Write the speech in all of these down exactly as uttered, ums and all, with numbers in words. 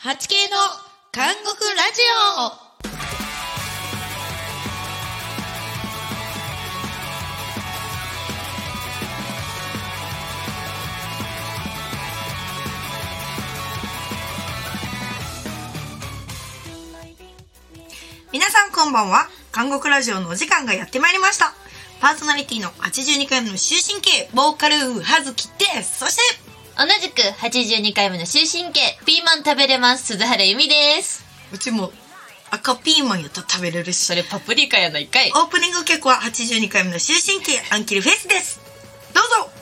はちケー の韓国ラジオ。 皆さんこんばんは。韓国ラジオのお時間がやってまいりました。パーソナリティのはちじゅうにかいめの終身刑ボーカルはずきです。そして同じくはちじゅうにかいめの終身刑ピーマン食べれます鈴原由美です。 うちも赤ピーマンやったら食べれるし、 それパプリカやないかい。 オープニング曲ははちじゅうにかいめの終身刑アンキルフェイスです。どうぞ。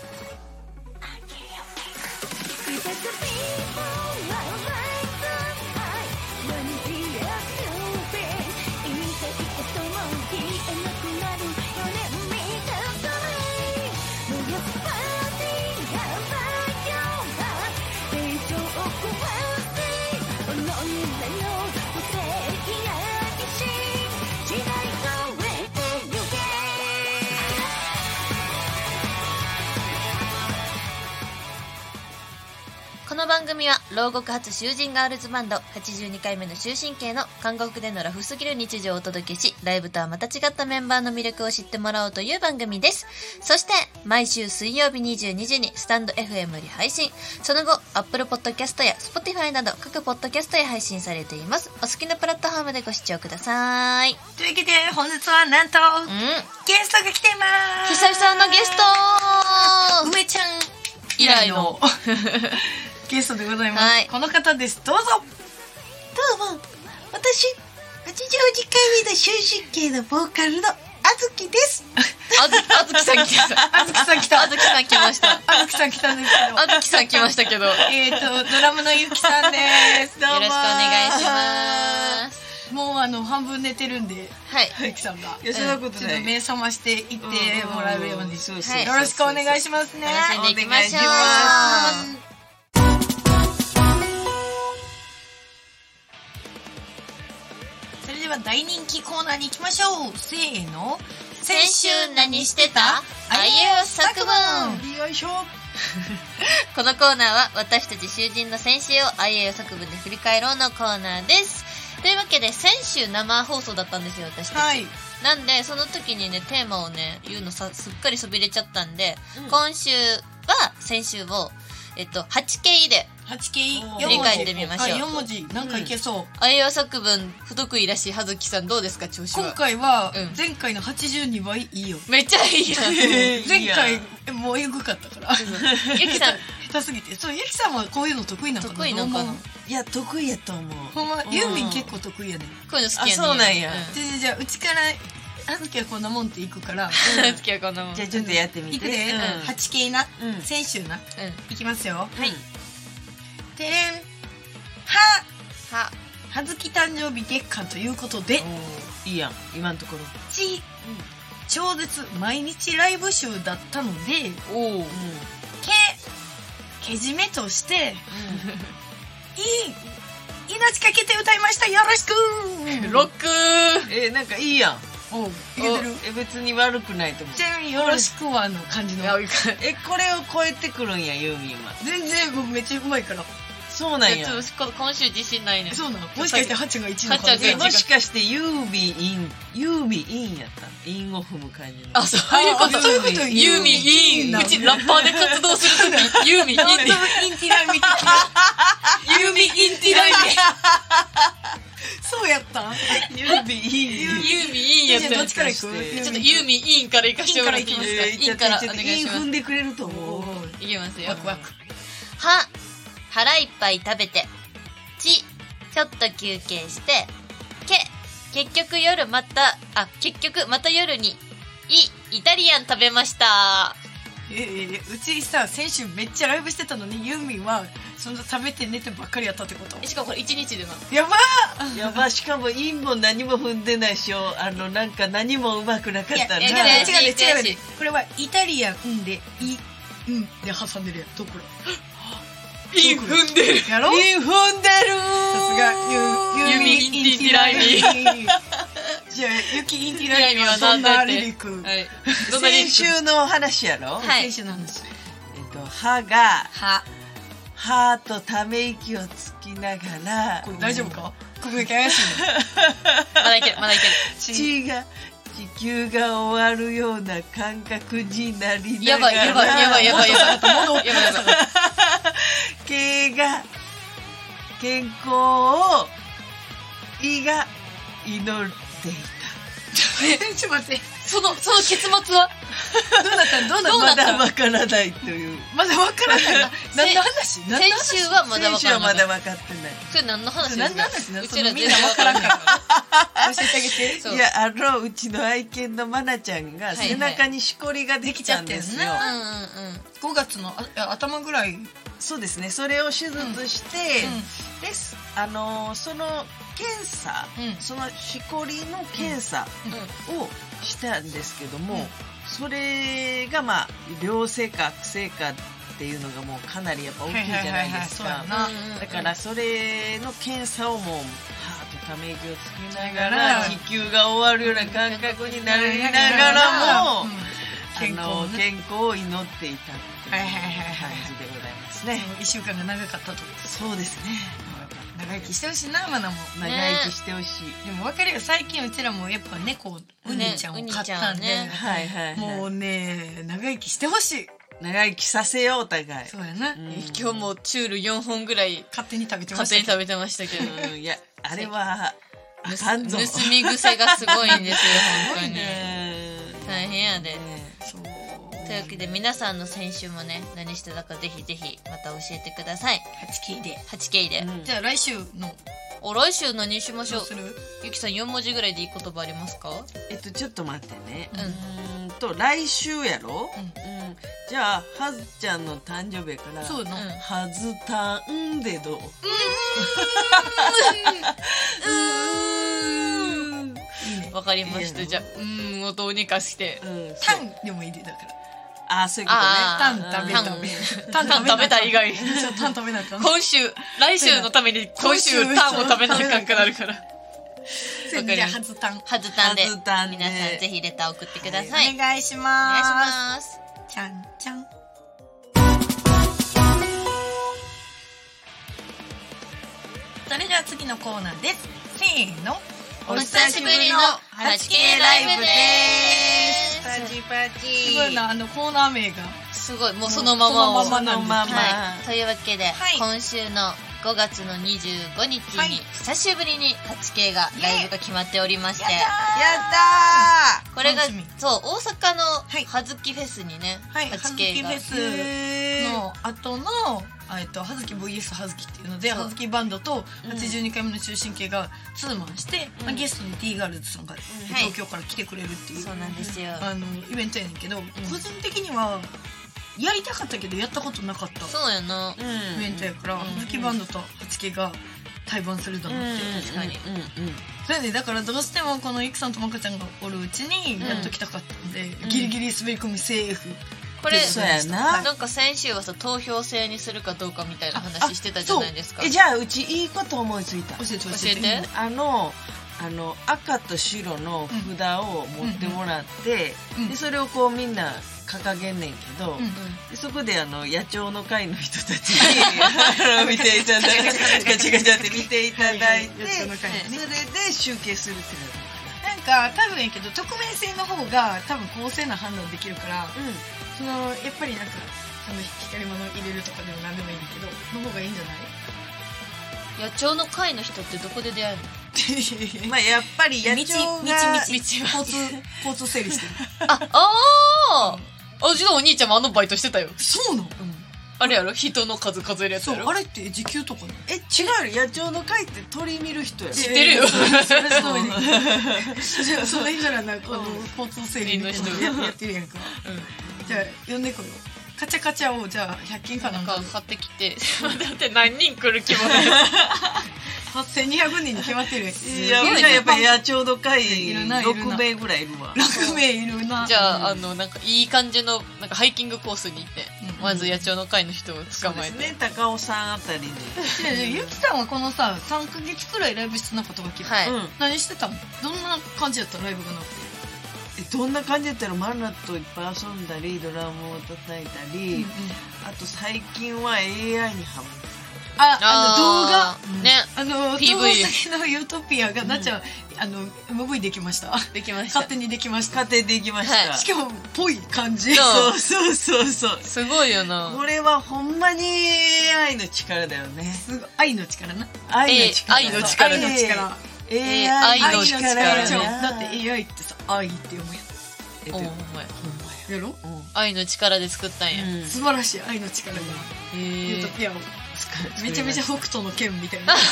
この番組は牢獄発囚人ガールズバンドはちじゅうにかいめの終身刑の韓国でのラフすぎる日常をお届けし、ライブとはまた違ったメンバーの魅力を知ってもらおうという番組です。そして毎週水曜日にじゅうにじにスタンド エフエム より配信、その後 Apple Podcast や Spotify など各ポッドキャストへ配信されています。お好きなプラットフォームでご視聴ください。 というわけで本日はなんと、 うん、 ゲストが来てます。 久々のゲスト梅ちゃん以来のゲストでございます、 はい、 この方です。どうぞ。どうも、私はちじゅうにかいめの終身刑のボーカルのあずきです。 あずあずきさん来た。 あずきさん来た。 あずきさん来ました。 あずきさん来たんですけど。 あずきさん来ましたけど。 えっとドラムのゆきさんです。どうも。 よろしくお願いします。 もうあの半分寝てるんで、 はい。 ゆきさんが。 いやそんなことない。 ちょっと目覚ましていってもらえるように、 そうそうよろしくお願いしますね。 楽しんでいきましょう。 お願いします。それでは大人気コーナーに行きましょう。せーの。 先週何してた？あいうえお作文。 よいしょ。 このコーナーは私たち囚人の先週をあいうえお作文で振り返ろうのコーナーです。というわけで先週生放送だったんですよ、私たち。 はい。 なんでその時にねテーマをね言うのさすっかりそびれちゃったんで、うん、今週は先週をえっとはちケーではちケー振り返ってみましょう。 よん文字なんかいけそう。 あいうえお作文不得意らしいはずきさんどうですか調子は。 今回は前回のはちじゅうにばいいいよ。 めっちゃいいやん。 前回もうエグかったから。 ゆきさん下手すぎて。そうゆきさんはこういうの得意なのかな。 得意なのかな。 いや得意やと思う。 ほんまユーミン結構得意やねん。こういうの好きやねん。 あそうなんや。 じゃじゃうちからあずきはこんなもんっていくから。 あずきはこんなもん。 じゃあちょっとやってみて。 いくで。はちケーな。先週な。いきますよ。 はい。 てれん。はははずき誕生日月間ということでいいやん今のところち、超絶毎日ライブ集だったのでおお、 けけじめとして、いい命かけて歌いました。よろしくロックえー、なんかいいやん。 おいけてる。 え別に悪くないと思う。 ちなみによろしくはの感じのえこれを超えてくるんやユーミンは。 全然僕めっちゃうまいから。 そうなんや。 今週自信ないね。 そうなの。もしかしてはちがいちの可能性。 もしかしてユーミンインユーミンインやった。インを踏む感じの。 あそういうこと。 そういうこと。 ユーミンイン。うちラッパーで活動するときユーミンイン。 インティライミ的な。 ユーミンインティライミ。 そうやった。 ユーミンイン。 ユーミンインやった。 どっちから行く？ ちょっとユーミンインから行かしてもらっていいですか？インからお願いします。 イン踏んでくれると思う。 いきますよ。 ワクワク。 は腹いっぱい食べて。ちちょっと休憩して。け結局夜またあ結局また夜に。いイタリアン食べました。 えー、うちさ先週めっちゃライブしてたのにユーミンはその食べて寝てばっかりやったってこと？ しかもこれいちにちでな。 やばーやばしかもインも何も踏んでないしあのなんか何もうまくなかったな。 違うね違うね。これはイタリアンでいうんで挟んでるやん。どこらイン踏んでるやろ。 イン踏んでるさすがユーミンインティライミ。 じゃあユキインティライミはどんなリリック？ 先週の話やろ。 はい。 先週の話。 えっと歯が歯はーっとため息をつきながら、 これ大丈夫か？ここだけ怪しいまだいけるまだいける。 地が地球が終わるような感覚になりなやばいがら、 やばいやばいやばいやばいやばいやばいやばい。 毛が健康を胃が祈っていえちょっと待って。 そのその結末はどうなったどうなた。 ったまだわからないという。 まだわからないな。何の話？何の話？ 先週はまだ分選手からない。 はまだ分かってない。 それ何の話ですか？ 何の話なの？ うちらみんなわからんから。教えてあげて。 そういや、あのうちの愛犬のマナちゃんが背中にしこりができたんですよ。 はいはいうんうんうんごがつのあ頭ぐらい。 そうですね。それを手術して、 うんですあのその検査、 うんそのしこりの検査をしたんですけども、 うんそれがまあ良性か悪性かっていうのがもうかなりやっぱ大きいじゃないですか。 なうんうんだからそれの検査をもうはーっとため息をつきながながらら地球が終わるような感覚になりながらも、 うん健康あのをね健康を祈っていたっていうはいはいはいはい感じでございますね。 いっしゅうかんが長かったと。 そうですね。 長生きしてほしいなマナも。 長生きしてほしい。 でも分かるよ、最近うちらもやっぱ猫ウニちゃんを飼ったんで、 ねはいはいはい。 もうね長生きしてほしい。 長生きさせようお互い。 そうやな、 うん今日もチュールよんほんぐらい勝手に食べてま勝したけど手に食べてましたけど、 うんいやあれはあかんぞ。 盗み癖がすごいんですよ本当に。 うん大変やで。 ねそうというわけで皆さんの先週もね何してたかぜひぜひまた教えてください。 はちキーで。 はちケー で、 うんじゃあ来週のお来週何しましょう。 どうする？ ゆきさんよん文字ぐらいでいい言葉ありますか？ えっとちょっと待ってね。 うんうーんと来週やろ。 うんうんじゃあはずちゃんの誕生日やから。 そうの、 うんはずたんでどう？ いいね。 わかりました。 いいのじゃあうーんをどうにかしてうん。 タンでもいいでだから。 あそういうことね。 タあータンン食べ食べ。 タン食べた以外そうタン食べなあかん。 今週来週のために今週今週タンを食べなあかんくなるからそうじゃあはずタン。 はずたんではずたんで皆さんぜひレター送ってください。 お願いしおます。 願いします。 ちゃんちゃん。それでは次のコーナーです。せーの。 お久しぶりの はちケー ライブですパチパチ。 すごいな、あのコーナー名が。 すごいもうそのままをそのままなんですままはい、というわけで、 はい今週のごがつのにじゅうごにちはいに久しぶりに はちケー がライブが決まっておりまして、 やったこれが楽しみそう大阪のはいはずきフェスにね、 はい、ははちずケー がきフェスー。 の後の、えっと、はずき ブイエス はずきっていうので、 そうはずきバンドとうんはちじゅうにかいめの中心系がツーマンして、 うんまあ、ゲストに T ガールズさんが東京から来てくれるっていう、 そうなんですよ。 あのイベントやねんけど、個人的にはやりたかったけどやったことなかったそうやな。 うんイベントやから、 うんはずきバンドとはちケーが対バンすると思って、 確かにうんうんそれでだからどうしてもこのいくさんとまかちゃんがおるうちにやっときたかったんで、ギリギリ滑り込みセーフ。 これそうやな。 なんか先週はさ投票制にするかどうかみたいな話してたじゃないですか。 えじゃあうちいいこと思いついた。 教えて教教えて。 えて。 あのあの赤と白の札を持ってもらって、 うんでそれをこうみんな掲げんねんけど、 うんでそこであの野鳥の会の人たちにあの見ていただいてガチャガチャって見ていただいて、 はいはい野鳥の会ねそれで集計するっていうなんか多分やけど匿名性の方が多分公正な判断できるから、 の。 そのやっぱりなんかその光り物入れるとかでも何でもいいんだけどの方がいいんじゃない？ 野鳥の会の人ってどこで出会えるの？ うん、まあやっぱり野鳥が道道道交通交通整理してる。 あ、あーあ、うちのお兄ちゃんもあのバイトしてたよ。 そうなの？ あれやろ人の数数えるやつそうやろあれって時給とかね。 え違うよ野鳥の会って鳥見る人やろ。 知ってるよそれすごいね。じゃあその日からなんかあの交通整理の人ややってるやんか。じゃあ呼んでこよう。カチャカチャをじゃあひゃっ均かなんかなんか買ってきてだって何人来る気もないはっせんにひゃくにんに決まってるやん。 いやうちはやっぱり野鳥の会いるないるなろくめいぐらいいるわ。 ろくめいいるな。 じゃああのなんかいい感じのなんかハイキングコースに行って、 うんまず野鳥の会の人を捕まえて、 ね高尾さんあたりに。 ねゆきさんはこのささんかげつくらいライブしてなかったわけ。 はい、 うん何してたの？どんな感じやったライブがなくて。 どんな感じだったらマナといっぱい遊んだりドラムを叩いたり、 うんうん、 あと最近は エーアイ にハマる。 あ、あの動画、 ね、 あのピーブイ東先のユートピアがなっちゃん、うん、あの エムブイ できました。 できました。 勝手にできました。 勝手にできました。 はい、しかもぽい感じ。 そうそうそうそう。 すごいよな。 これはほんまに エーアイ の力だよね。 すごい愛の力な。 愛の力。 愛の力。 愛の力。 エーアイ の力。 だって エーアイ ってさ愛って読むやん。 え、ほんまや。ほんまや。やろ？ 愛の力で作ったんや。 素晴らしい愛の力が。ユートピアを。めちゃめちゃ北斗の剣みたいな。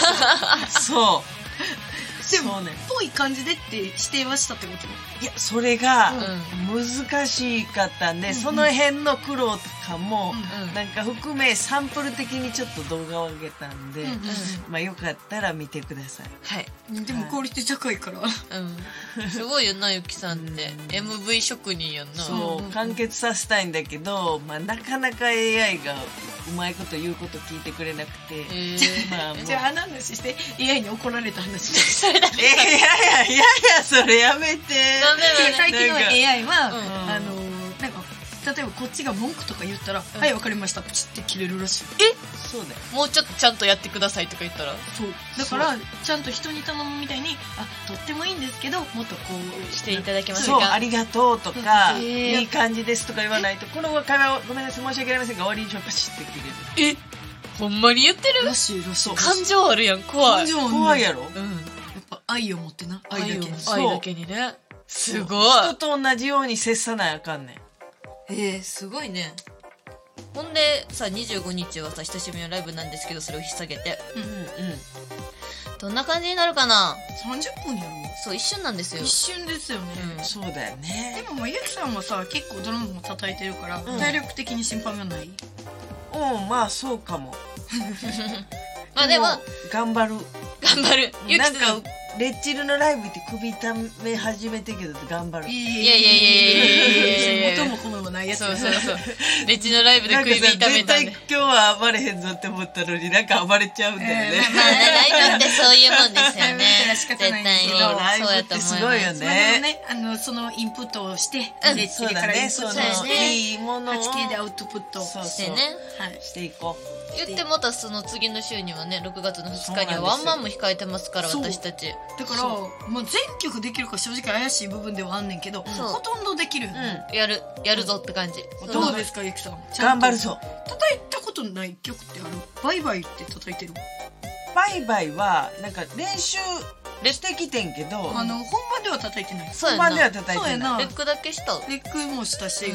そうでもねぽい感じでって指定はしたってこと？ いやそれが難しかったんで、うん、その辺の苦労とかも、うん、なんか含めサンプル的にちょっと動画を上げたんで、うんうん、まあよかったら見てください。 はい。 でもクオリティ高いから、 うん、すごいよなゆきさんって、うん、エムブイ 職人やんな。 そう、うん、完結させたいんだけど、まあなかなか エーアイ がうまいこと言うこと聞いてくれなくて、 えー、まあじゃあ話して エーアイ に怒られた話それだけ。 いやいやいやいやそれやめて。 なんでなんで最近の エーアイ は、 うん、 あのなんか例えばこっちが文句とか言ったら、うん、はいわかりましたプチって切れるらしい。 え、 そうだよ。 もうちょっとちゃんとやってくださいとか言ったら。 そうだからちゃんと人に頼むみたいに、あとってもいいんですけどもっとこうしていただけますか。 そうありがとうとかいい感じですとか言わないと、この会話をごめんなさい申し訳ありませんが終わりにしようかしって切れる。 え、ほんまに言ってる？ らしいらしい。 感情あるやん。怖い。 怖いやろ。 うん。 やっぱ愛を持ってな。愛だけに。 愛だけにね。すごい。 人と同じように接さないあかんねん。 えー、すごいね。ほんでさにじゅうごにちはさ久しぶりのライブなんですけど、それを引っ提げて、 うんうん、 どんな感じになるかな。 さんじゅっぷんやろ。 そう一瞬なんですよ。 一瞬ですよね、 うん、そうだよね。 でもまあゆきさんはさ結構ドラムも叩いてるから、うん、体力的に心配がない。 うん、まあそうかも。 まあでも頑張る頑張る。ゆきさんなんかレッチルのライブって首痛め始めてけど頑張る。 いやいやいやいやいやいや元も子もないやつ。 そうそうそう。レッチルのライブで首痛めたんで。 絶対今日は暴れへんぞって思ったのになんか暴れちゃうんだよね。 えー、まあライブってそういうもんですよね。 仕方ないんですけど、 ライブってすごいよね。 まあでもね、あのそのインプットをして、 うん、 レッチルからインプットして、 ね、いいものをはちケー でアウトプットしてね、 はい、 していこう。 言ってまたその次の週にはねろくがつのふつかにはワンマンも控えてますから、私たち。 だからもう全曲できるか正直怪しい部分ではあんねんけど、ほとんどできるよね、 うん、やるやるぞって感じ。 どうですかゆきさん。 頑張るぞ。 叩いたことない曲ってある？バイバイって叩いてる？ バイバイはなんか練習してきてんけど、 あの本番では叩いてない。 そうやな。 本番では叩いてない。 レックだけした。 レックもしたし、うん、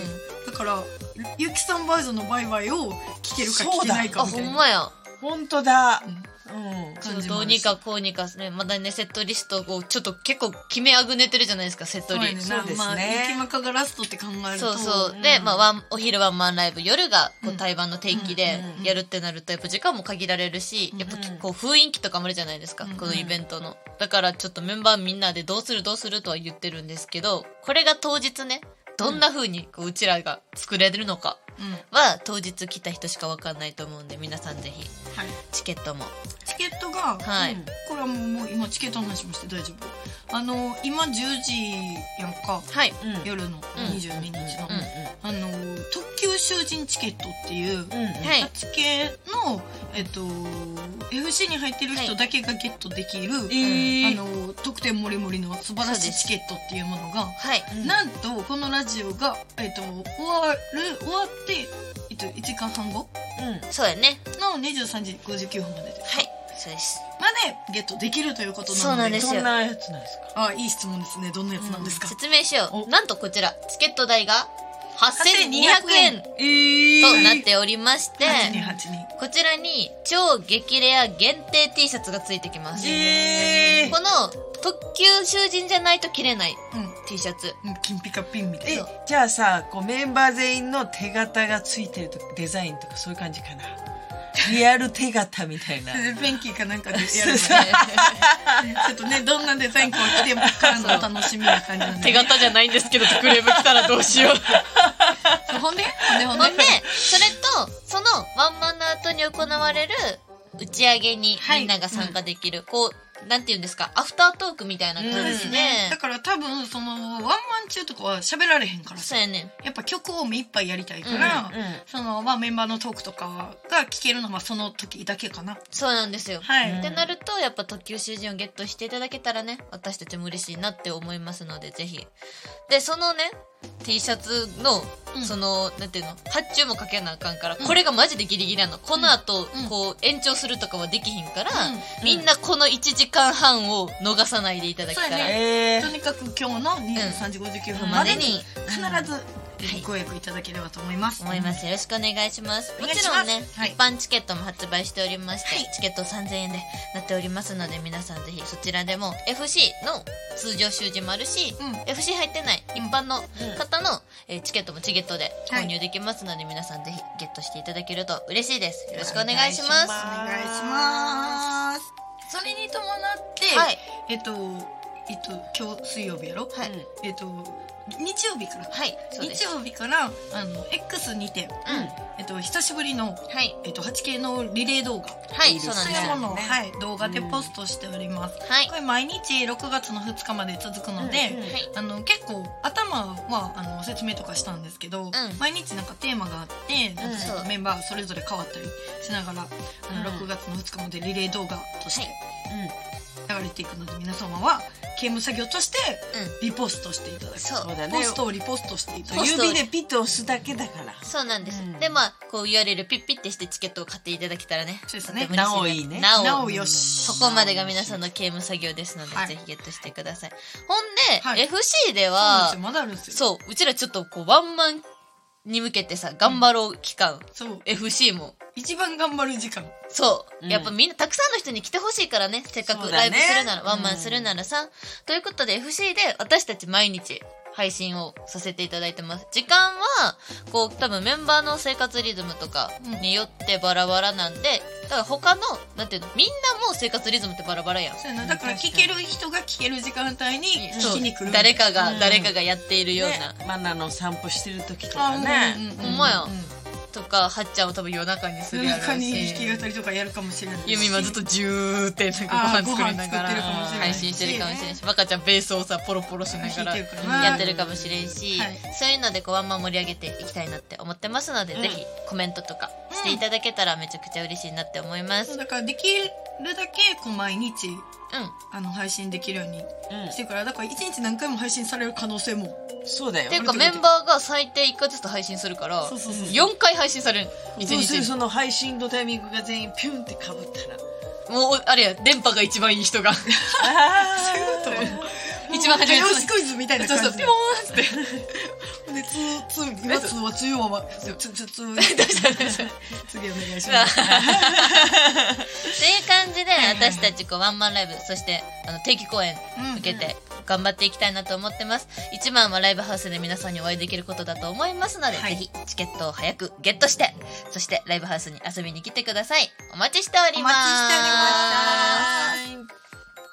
だからゆきさんバージョンのバイバイを聴けるか聴けないかみたいな。 あ、ほんまや。 本当だ。 うんうん、ちょっとどうにかこうにかね、まだねセットリストをちょっと結構決めあぐねてるじゃないですか、セットリスト。 そうですね。まあ雪マカがラストって考えると、 そうそう、うん、で、まあ、ワンお昼ワンマンライブ、夜がこう対バンの定期でやるってなるとやっぱ時間も限られるし、うん、やっぱこう雰囲気とかもあるじゃないですか、うん、このイベントの。だからちょっとメンバーみんなでどうするどうするとは言ってるんですけど、これが当日ねどんな風にこううちらが作れるのかは当日来た人しか分かんないと思うんで、皆さんぜひチケットも、 チケットが、 はい、 これはもう、もう今チケットの話もして大丈夫。あの今じゅうじやんか、 はい、 夜のにじゅうににちの、 うんうん、 あの特急囚人チケットっていう、うん、はち系の、えっと、エフシー に入ってる人だけがゲットできる、はい、あの特典もりもりの素晴らしいチケットっていうものが、 はい、 なんとこのラジオが、えっと、終わる終わって、えっと、いちじかんはんご、 うん、そうやねのにじゅうさんじごじゅうきゅうふんまでで、 はい、そうです。 までゲットできるということなので。 そうなんですよ。 どんなやつなんですか？ あ、いい質問ですね。どんなやつなんですか？ うん、説明しよう。なんとこちらチケット代がはっせんにひゃくえんとなっておりまして、こちらに超激レア限定 T シャツがついてきます。 えー、 この特急囚人じゃないと着れない T シャツ、 うん、金ピカピンみたいな。 じゃあさ、こうメンバー全員の手形がついてるとかデザインとかそういう感じかな。リアル手形みたいな。 ペンキーかなんかでやるのでちょっとね、どんなデザインかを着てからの楽しみな感じなんで、ね、 手形じゃないんですけどクレーム来たらどうしようほんでほんでほんでほんでそれとそのワンマンの後に行われる打ち上げにみんなが参加できる、うん、こうなんて言うんですか、アフタートークみたいな感じで、うん、ね、 だから多分そのワンマン中とかは喋られへんから、 そうやね、 やっぱ曲を目いっぱいやりたいから、うんうん、そのまあメンバーのトークとかが聞けるのはその時だけかな。 そうなんですよ、 はい、 ってなるとやっぱ特級囚人をゲットしていただけたらね、私たちも嬉しいなって思いますので、ぜひ。でそのね T シャツの、うん、そのなんていうの、発注もかけなあかんから、うん、これがマジでギリギリなの、この後、うん、こう延長するとかはできひんから、うん、みんなこのいちじかんはんを逃さないでいただきたい、 ね、とにかく今日のにじゅうさんじごじゅうきゅうふんまでに必ずご予約いただければと思います、 はい、思います。よろしくお願いします。もちろんね、はい、一般チケットも発売しておりまして、はい、チケットさんぜんえんでなっておりますので、皆さんぜひそちらでも エフシー の通常習字もあるし、うん、エフシー 入ってない一般の方の、うんえー、チケットもチゲットで購入できますので、はい、皆さんぜひゲットしていただけると嬉しいです。よろしくお願いします。お願いします。それに伴って、はい、えっとえっと今日水曜日やろ、はい、えっと日曜日から、はい、日曜日からあの X にて、うんえっと、久しぶりの、はいえっと、はちケー のリレー動画、 はい、そうなんですよ、 ねはい、動画でポストしております、うん、これ毎日ろくがつのふつかまで続くので、うんうんはい、あの結構頭はあの説明とかしたんですけど、うん、毎日なんかテーマがあって、うん、メンバーそれぞれ変わったりしながらあのろくがつのふつかまでリレー動画として、はいうん、流れていくので、皆様は刑務作業としてリポストしていただく、うん、そうだね、ポストをリポストしていただく、 指でピッと押すだけだから。 そうなんです、うん、でまあこう ユーアールエル ピッピッてしてチケットを買っていただけたらね、 そうですね、 なおいいね、 なおよし、 そこまでが皆さんの刑務作業ですので、はい、ぜひゲットしてください。ほんで、はい、エフシー ではそう、まだあるんですよ。 そううちらちょっとこうワンマンに向けてさ頑張ろう期間、うん、そう エフシー も一番頑張る時間、 そう、うん、やっぱみんなたくさんの人に来てほしいからね、せっかくライブするなら、ね、ワンマンするならさ、うん、ということで エフシー で私たち毎日配信をさせていただいてます。時間はこう多分メンバーの生活リズムとかによってバラバラなんで、だから他のなんていうの、みんなも生活リズムってバラバラやん。 そうやな、だから聞ける人が聞ける時間帯に聞きに来る、 誰かが、うん、誰かがやっているような、 ね、マナの散歩してる時とかね、 ほんまやん、うんとか、はっちゃんを多分夜中にするやろうし、 夜中に弾き語りとかやるかもしれないし、 ユミはずっとジューってなんかご飯作りながら配信してるかもしれないし、バカちゃんベースをさポロポロしながらやってるかもしれんし、はい、そういうのでこうワンマン盛り上げていきたいなって思ってますので、うん、ぜひコメントとかしていただけたらめちゃくちゃ嬉しいなって思います。 うん、だからできるだけこう毎日、うん、あの配信できるようにしてから、だからいちにち何回も配信される可能性も。 そうだよ。 っていうかメンバーが最低いっかいずつ配信するから、そうそうそうそう、よんかい配信されるいちにちに。 その配信のタイミングが全員ピュンってかぶったら、 もうあれや、電波が一番いい人がそういうこと一番初めに早押しクイズみたいな感じで、そうそうピョーンってで、ツー、ツー、今ツーは強いままツー、ツー、ツー次お願いしますっていう感じで、私たちこうワンマンライブ、そしてあの定期公演向けて頑張っていきたいなと思ってます。いちばんはライブハウスで皆さんにお会いできることだと思いますので、はい、ぜひチケットを早くゲットして、そしてライブハウスに遊びに来てください。お待ちしております。お待ちしております。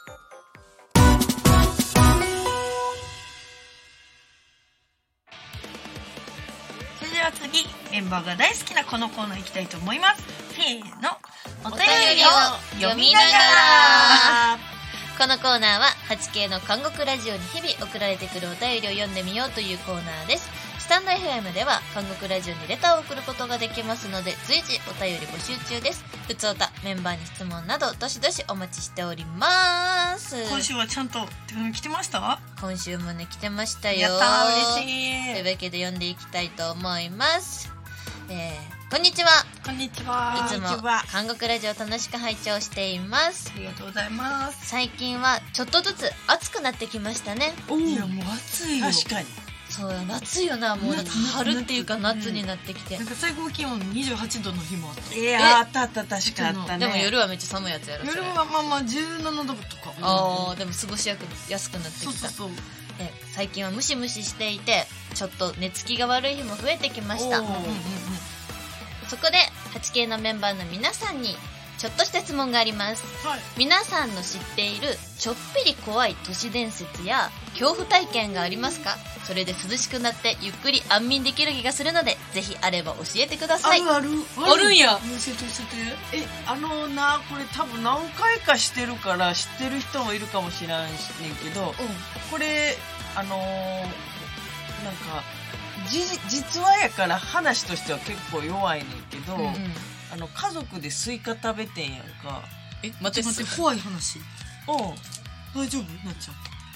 それでは次、メンバーが大好きなこのコーナー行きたいと思います。せーの、お便りを読みながら。 このコーナーは はちケー の韓国ラジオに日々送られてくるお便りを読んでみようというコーナーです。スタンド エフエム では韓国ラジオにレターを送ることができますので、随時お便り募集中です。ふつおた、メンバーに質問などどしどしお待ちしております。 今週はちゃんと手紙来てました？ 今週もね来てましたよ。 やったー、嬉しい。 というわけで読んでいきたいと思います。えー、こんにちは。 こんにちは。 いつも韓国ラジオ楽しく拝聴しています。 ありがとうございます。 最近はちょっとずつ暑くなってきましたね。 いやもう暑いよ。 確かに。 そう暑いよな、もう春っていうか夏になってきて、 なんか最高気温にじゅうはちどの日もあった。 いやあったあった確かあったね。 でも夜はめっちゃ寒いやつやろ。 夜はまあまあじゅうななどとか。 ああでも過ごしやすくなってきた。 そうそうそう。 え最近はムシムシしていて、ちょっと寝つきが悪い日も増えてきました。そこで はちケー のメンバーの皆さんにちょっとした質問があります、 はい、 皆さんの知っているちょっぴり怖い都市伝説や恐怖体験がありますか？それで涼しくなってゆっくり安眠できる気がするので、ぜひあれば教えてください。 あるあるあるんや。 教えて教えて。 え、あのな、これ多分何回かしてるから知ってる人もいるかもしれんねんけど、うん、これあのー、なんかじ実話やから話としては結構弱いねんけど、うんうん、あの家族でスイカ食べてんやんか。 え、待って待って、怖い話。 うん、 大丈夫なっちゃう。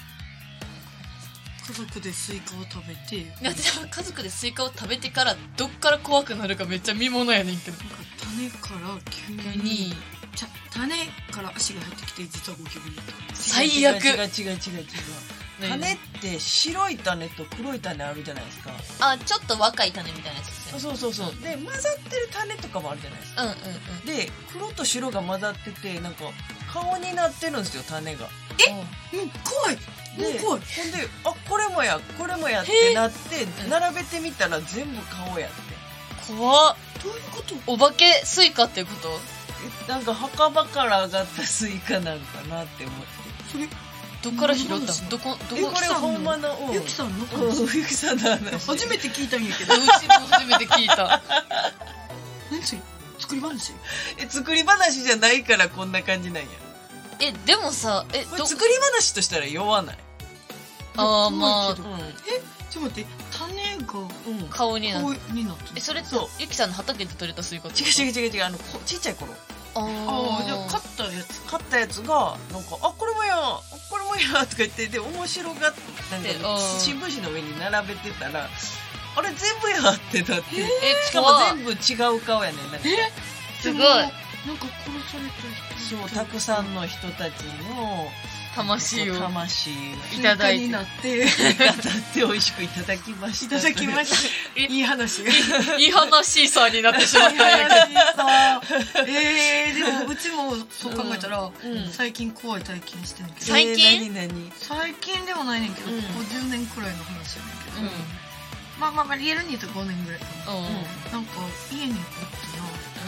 家族でスイカを食べて、 いや、家族でスイカを食べてからどっから怖くなるかめっちゃ見ものやねんけど、 なんか種から急にちゃ種から足が入ってきて実はゴキブリだった。 最悪。 違う違う違う違う違う。種って白い種と黒い種あるじゃないですか。 あ、ちょっと若い種みたいなやつですよね。 そうそうそう、うん、で混ざってる種とかもあるじゃないですか。うんうんうん。で黒と白が混ざってて、なんか顔になってるんですよ、種が。 え、うん、怖い。 でほんで、あ、これもやこれもやってなって並べてみたら全部顔やって。 怖っ。 どういうこと？ お化けスイカっていうこと？ え、なんか墓場から上がったスイカなんかなって思って。 それどっから拾ったの？どこどこ？ え、これほんまのゆきさんの話。ゆきさんの話。 初めて聞いたんやけど。 うちも初めて聞いた。 何それ？作り話？ え、作り話じゃないからこんな感じなんや。 え、でもさ、え、 これ作り話としたら弱ない？ ああ、まあ、うん、 え、ちょっと待って、種が、 うん、顔になってる。 え、それってゆきさんの畑で採れたスイカってこと？ 違う違う違う違う、あのちっちゃい頃。 ああ、じゃあ買ったやつ買ったやつがなんか、あ、これもやこれもやとか言って、で面白がってなんか新聞紙の上に並べてたら、あれ全部やってなって、え、しかも全部違う顔やねん。なんかえ、すごい。 なんか殺された人、そう、たくさんの人たちの魂を魂いただいて、になっていただって美味しくいただきました。 いただきました。いい話。 いい話さになってしまったんやけど。えー、でもうちもそう考えたら、最近怖い体験してんけど。 最近？ 何々？ 最近ではないねんけど、ここじゅうねんくらいの話やねんけど、まあまあまあリアルに言うとごねんぐらいかな。なんか家におったら、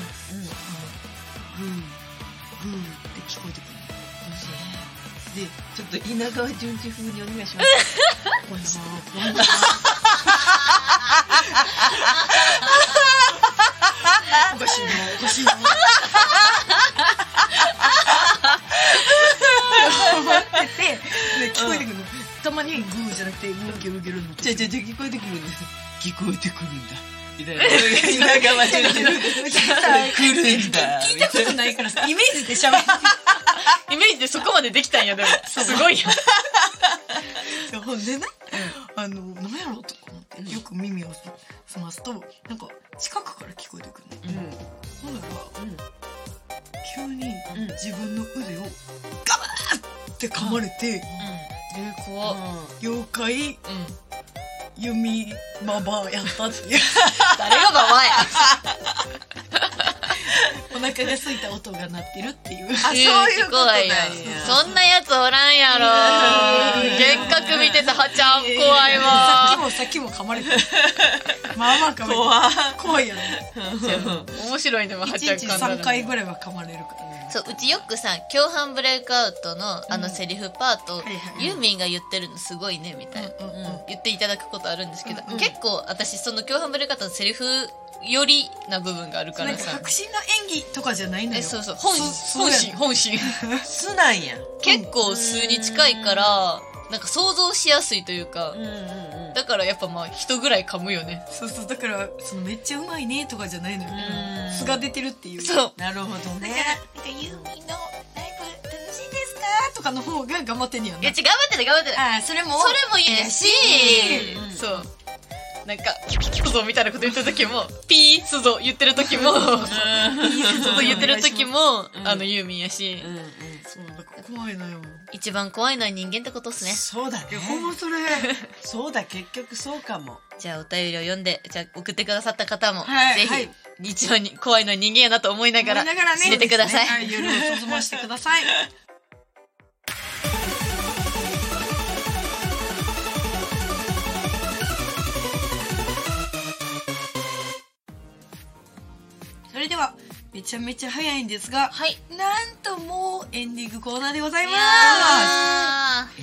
グーグーって聞こえてくる。 で、ちょっと稲川淳二風にお願いします。 ワンダーワンダーおかしいな、おかしいな。待ってて、聞こえてくるの。たまにグーじゃなくて、グーギュルギュルの。 ちゃちゃちゃ聞こえてくるんです。聞こえてくるんだ。みたいな。稲川淳二風。来るんだ。 聞いたことないからさ、イメージで喋って。 イメージでそこまでできたんや。でもすごいやん。 ほんでね、うん、あの何やろうとか思ってよく耳を澄ますとなんか近くから聞こえてくるね、うん、ほんなら、うん、急に自分の腕をガバーって噛まれて、うんうん、えー、怖っ、 うん、妖怪、うん、弓ババアやったっていう誰がババアやお腹が空いた音が鳴ってるっていう。 あ、そういうことだよ。 そんなやつおらんやろ。幻覚見てたはちゃん怖いわ。 さっきもさっきも噛まれた。まあまあ噛まれた。怖怖いやろ。 面白いね、はちゃん噛んだら。 さんかいぐらいは噛まれるから。 そう、うちよくさ、共犯ブレイクアウトのあのセリフパート、ユーミンが言ってるのすごいねみたいな言っていただくことあるんですけど、結構私その共犯ブレイクアウトのセリフよりな部分があるからさ、 迫真の演技とかじゃないのよ。 え、そうそう、本本心本心素なんや。 結構素に近いからなんか想像しやすいというか、うんうんうん、だからやっぱまあ人ぐらい噛むよね。 そうそう、だからそのめっちゃうまいねとかじゃないのよ。素が出てるっていう。 そう、 なるほどね。 なんかユーミンのライブ楽しいですかとかの方が頑張ってんやんな。 いや、違う、頑張ってる頑張ってる。 あ、それもそれもいいし、うん、そう。なんかピースゾみたいなこと言ってる時もピースゾ言ってる時もピースゾ言ってる時も、うん、あのユーミンやし、うんうん、 そうだから怖いのよ。 一番怖いのは人間ってことっすね。 そうだね。 ほんまそれそうだ、結局そうかも。 じゃあお便りを読んで、じゃあ送ってくださった方も、 はい、 ぜひ、はい、一番に怖いのは人間やなと思いながら入れてください。 ね、はい、夜を進ましてください。それではめちゃめちゃ早いんですが、 はい、 なんともうエンディングコーナーでございます。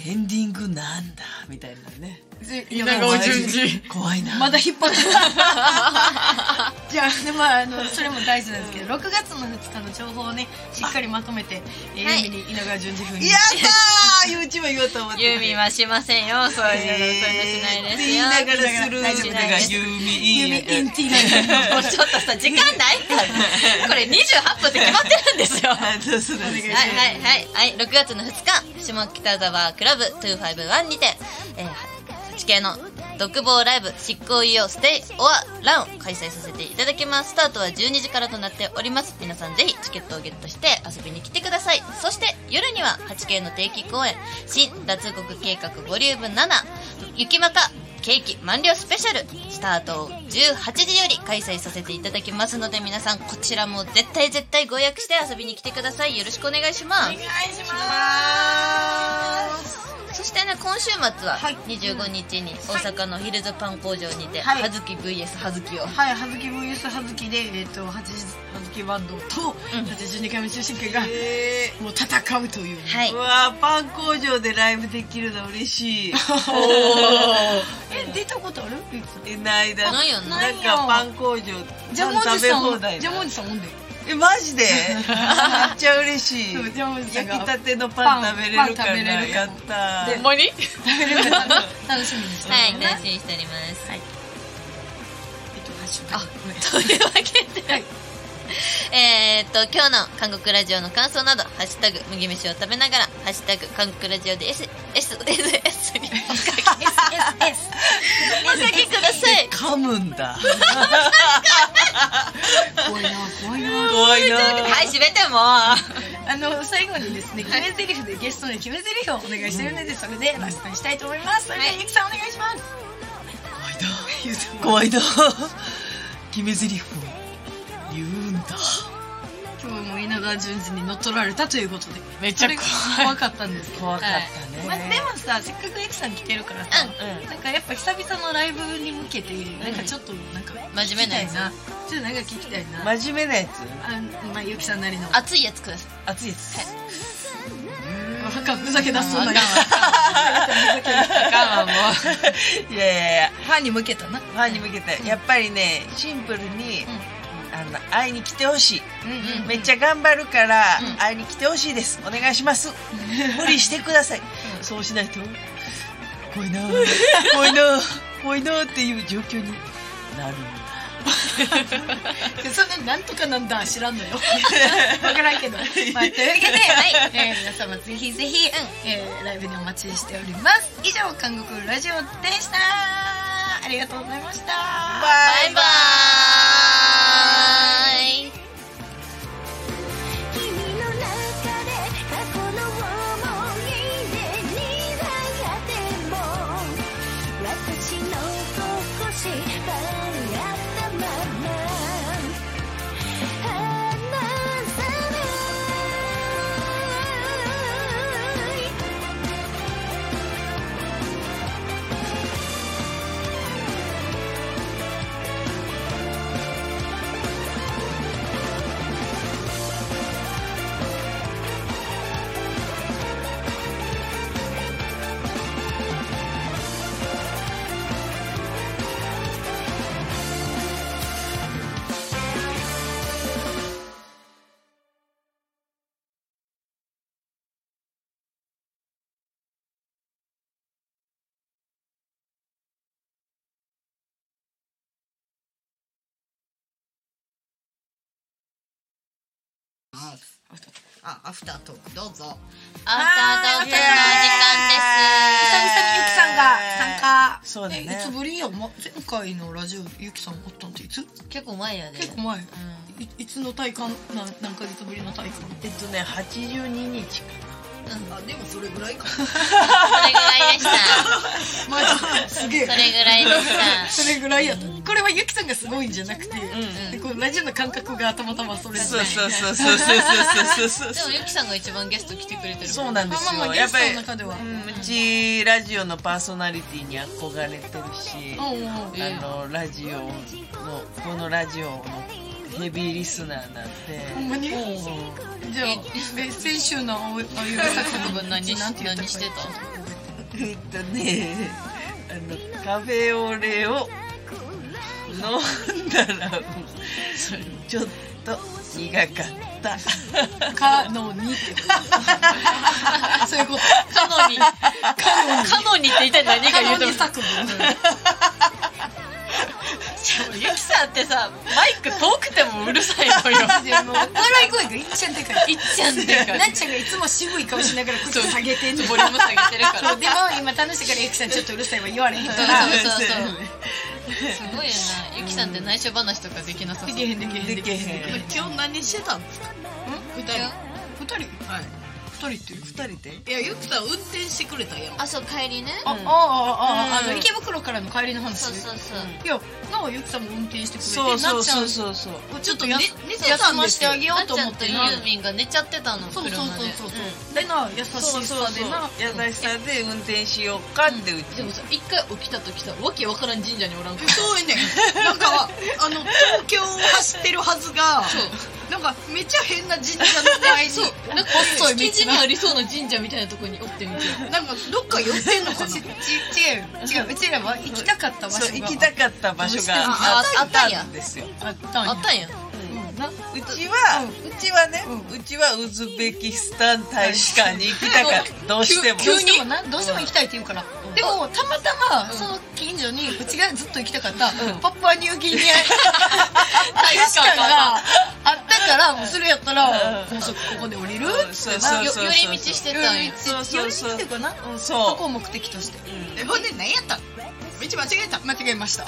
エンディングなんだみたいなね。 稲川淳二怖いな。 まだ引っ張ってじゃあ、でまあ、あのそれも大事なんですけど、ろくがつのふつかの情報をねしっかりまとめて、えー、ユーミンに稲川淳二風にやったーユーチューブ言おうと思って。 ユーミンはしませんよ、そういうの、そういうのしないですよ。 言いながらするのがユーミン。 ユーミンエンティーもうちょっとさ時間ないからこれにじゅうはっぷんって決まってるんですよ。はいそうそうです。 はいはいはい、ろくがつのふつか下北沢クラブにひゃくごじゅういちにて、えー地形の独房ライブ執行医療ステイオアランを開催させていただきます。スタートはじゅうにじからとなっております。皆さんぜひチケットをゲットして遊びに来てください。そして夜には はちケー の定期公演新脱獄計画ボリュームなな雪まかケーキ満了スペシャルスタートをじゅうはちじより開催させていただきますので、皆さんこちらも絶対絶対ご予約して遊びに来てください。よろしくお願いします。 お願いします。 そしてね、今週末はにじゅうごにちに大阪のヒルズパン工場にて、 はい、 はずき ブイエス はずきを、 はい、はずき ブイエス はずきで、えー、とはずきバンドと、うん、はちじゅうにかいめ中心会が、えー、もう戦うという、 はい、 うわパン工場でライブできるの嬉しい。 え出たことある？ えないだ。 ないよな。 なんかパン工場ジャムおじさんジャムおじさんおんで。 えマジでめっちゃ嬉しい。焼きたてのパン食べれるからやったほんまに食べれるから楽しみにしてはい楽しみにしております。はい、あというわけで、はい、えっと今日の韓国ラジオの感想などハッシュタグ麦飯を食べながらハッシュタグ韓国ラジオで S S S S にお書きお書きください。 噛むんだ。 怖いな怖いな怖いな。 はい閉めてもあの最後にですね決め台詞でゲストに決め台詞をお願いしてるので、それでラストにしたいと思います。それではゆきさんお願いします。 怖いな怖いな決め台詞を言うんだ。 今日も稲川淳二に乗っ取られたということでめっちゃ怖かったんです。 怖かったね、 はい、まあ、でもさせっかくゆきさん来てるからさ、うんうん、なんかやっぱ久々のライブに向けてなんかちょっとなんか真面目なやつなちょっとなんか聞きたいな。 真面目なやつあ、まあ、ゆきさんなりの熱いやつください。 熱いやつ、はいなんかふざけ出そうなあかんわもういやいやいやファンに向けたな。 ファンに向けて、うん、やっぱりねシンプルに、うん、あの会いに来てほしい、うんうん、めっちゃ頑張るから、うん、会いに来てほしいです。お願いします。無理してください。そうしないと怖いな怖いな怖いなっていう状況になるんだ。 そんななんとかなんだ知らんのよ分からんけど、まあ、というわけで、はいえー、皆様ぜひぜひ、うんえー、ライブにお待ちしております。以上韓国ラジオでした。ありがとうございました。バイバイ。 あ、アフタートークどうぞ。 アフタートークのお時間です。 久々にゆきさんが参加。 そうだね。 いつぶりや、ま、前回のラジオゆきさんおったんっていつ？ 結構前やで。 結構前。うん、い, いつの体感な何ヶ月ぶりの体感？ えっとねはちじゅうににちかな。 うん、あでもそれぐらいか。 それぐらいでした。 マジすげえ。 それぐらいでした。 それぐらいやった。これはゆきさんがすごいんじゃなくて、うんうん、このラジオの感覚がたまたまそれで。 そうそうそうそうそうそうそう。 でもゆきさんが一番ゲスト来てくれてる。 そうなんですよ。 まあまあ、やっぱりゲストの中では、 うん、うちラジオのパーソナリティに憧れてるし、 うんうん、 あのラジオのこのラジオのヘビーリスナーなんで。 ほんまに？じゃあえ先週のああいう作文何何してた？ えっとね、あのカフェオレを飲んだらちょっと苦かったかのにってそういうことかのにかのにって一体何が言うと作文ゆきさんってさマイク遠くてもうるさいのよもう笑い声がいっちゃんでかいいっちゃんでかいなっちゃんがいつも渋い顔しながら口下げてんのボリューム下げてるからでも今楽しいからゆきさんちょっとうるさいわ言われへんからそうそうそうすごいよなゆきさんって内緒話とかできなさそうできへんできへんできへん。 今日何してたんですか？ん？二人二人はい二人って二人で？ いやゆきさん運転してくれたやんあそう帰りねあああああの池袋からの帰りの話そうそうそういやなおゆきさんも運転してくれてそうそうそううそうそう。 ちょっとや休ましてあげようと思ってなっちゃんとユーミンが寝ちゃってたのそうそうそう車でそうでな優しさでな優しさで運転しようかってうち。 でもさ一回起きた時さわけわからん神社におらんかそうやねんなんかあの東京を走ってるはずがなんかめっちゃ変な神社の前にそうなんか細い道築地にありそうな神社みたいなとこにおってみてなんかどっか寄ってんのかな違う違ううちらは行きたかった場所がそう行きたかった場所がああったんですよ。 あったんやあったんやなうちは、うちはね、うちはウズベキスタン大使館に行きたかった。どうしても。 どうしてもなどうしても行きたいって言うからでもたまたまその近所にうちがずっと行きたかったパプアニューギニア大使館があったからもうそれやったら高速ここで降りるそうそうそう。 寄り道してたんやそうそうそう。 寄り道っていうかなそう。 そこを目的としてほんで何やった道間違えた間違えました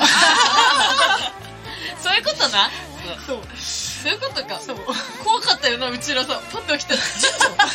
そういうことなそうそういうことかそう怖かったよなうちらさパッと起きたらちょっと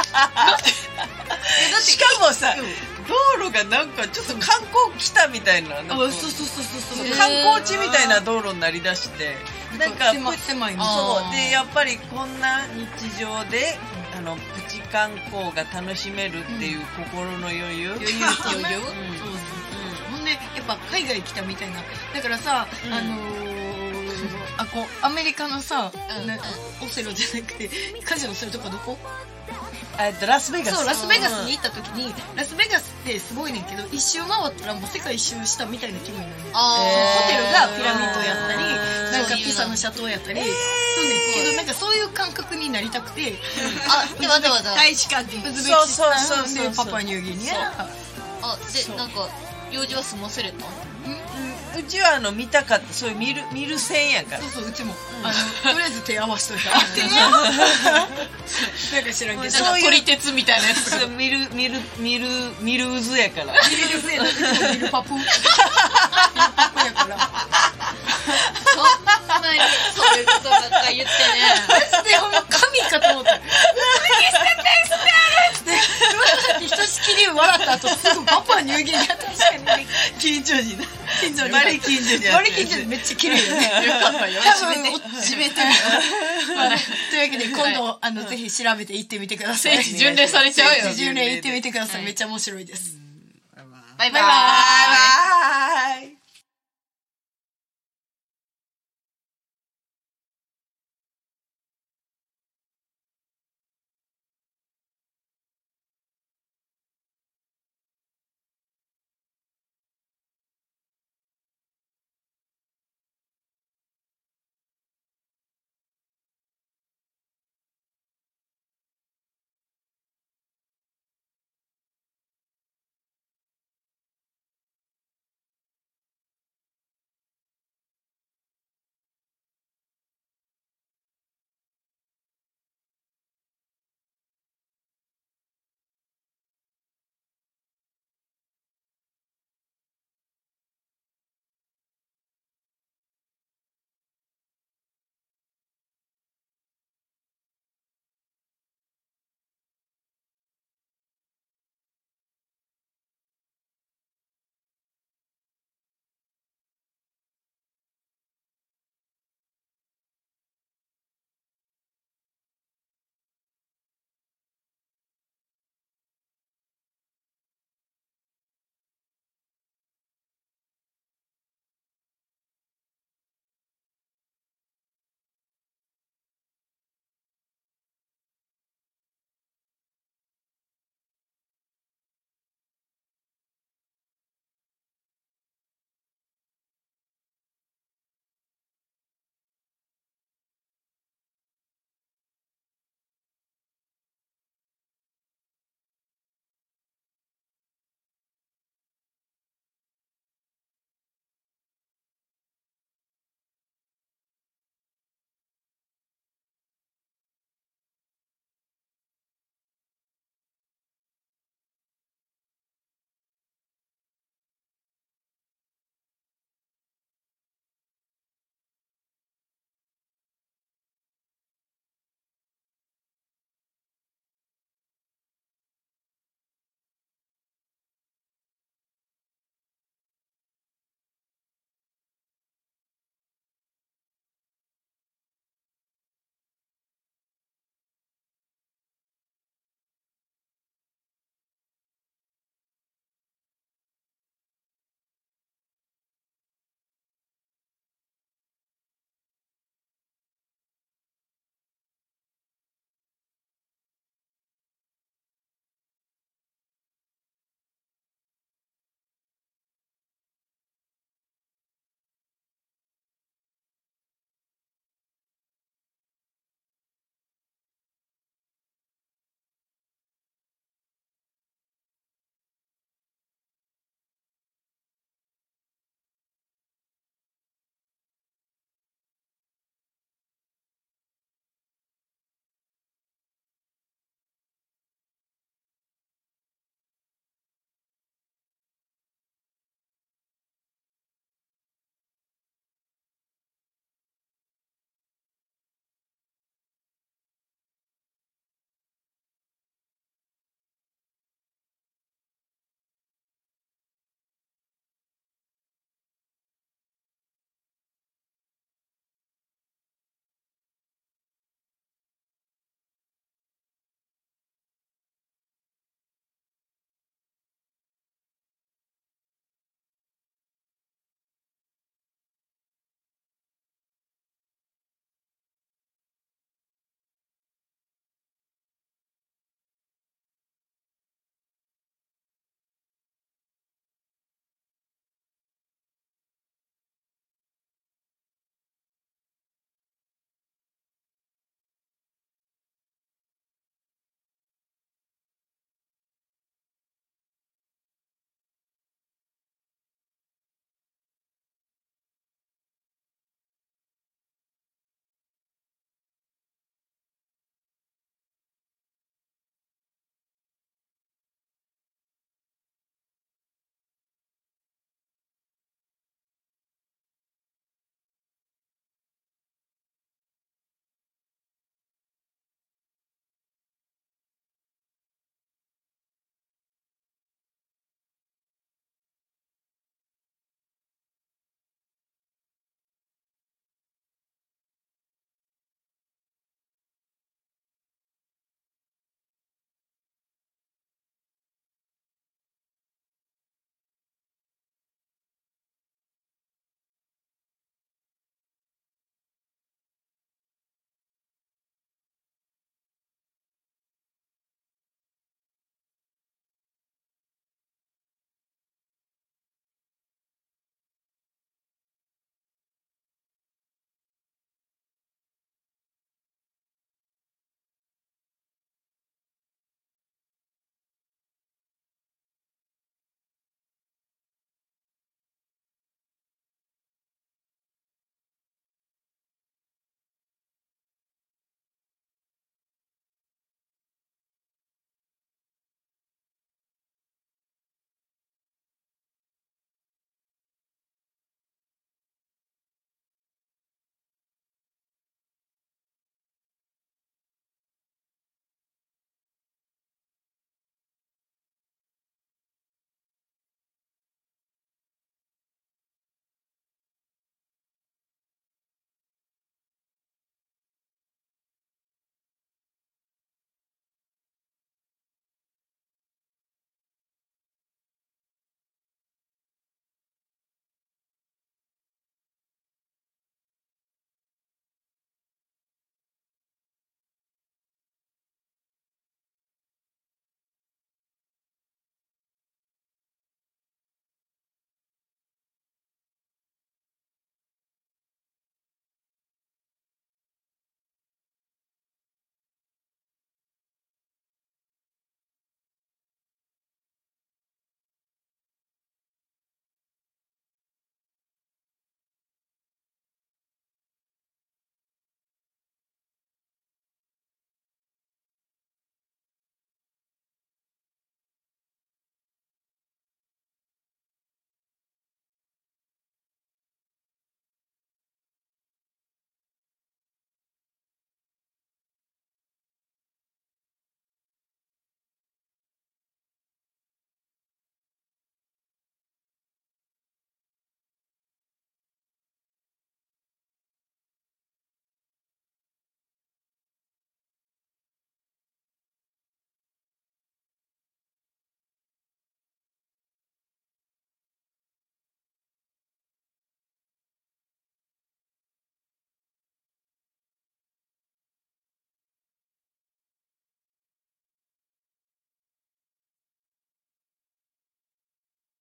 しかもさ、道路がなんかちょっと観光来たみたいな、なんかそうそうそうそうそう観光地みたいな道路になりだして、なんか狭狭いのそうでやっぱりこんな日常であのプチ観光が楽しめるっていう心の余裕、 余裕と余裕、ほんでやっぱ海外来たみたいなだからさ、 うんあのーあこうアメリカのさ、 うんねオセロじゃなくてカジノするとこどこ？ えっとラスベガス。 そうラスベガスに行った時にラスベガスってすごいねんけど一周回ったらもう世界一周したみたいな気分になるねんあホテルーがピラミッドやったりえーなんかピサの斜塔やったり、そうねんけどなんかそういう感覚になりたくてあでわざわざ大使館でウズベキスそうそうタそうそうンでパパニューギニアあでなんか用事は済ませれたうちはあの見たかったそういう見る見る線やからそうそううちも、あのとりあえず手合わしといた手合わなんか知らんけどなんか撮り鉄みたいなやつそう見る見る見る見る渦やから見る上だけど見るパプ見るパプやからそんなにそういうことばっか言ってねでほんま神かと思った「うずべきスタン大好きだ!」ってひとしきり笑った後すぐパパニューギニア確かに近所にな近所にバリ近所にあバリ近所でめっちゃ綺麗よねよかったよ多分閉めてるというわけで今度あのぜひ調べて行ってみてください聖地巡礼されちゃうよ聖地巡礼行ってみてくださいはいめっちゃ面白いですバイバイバイバイ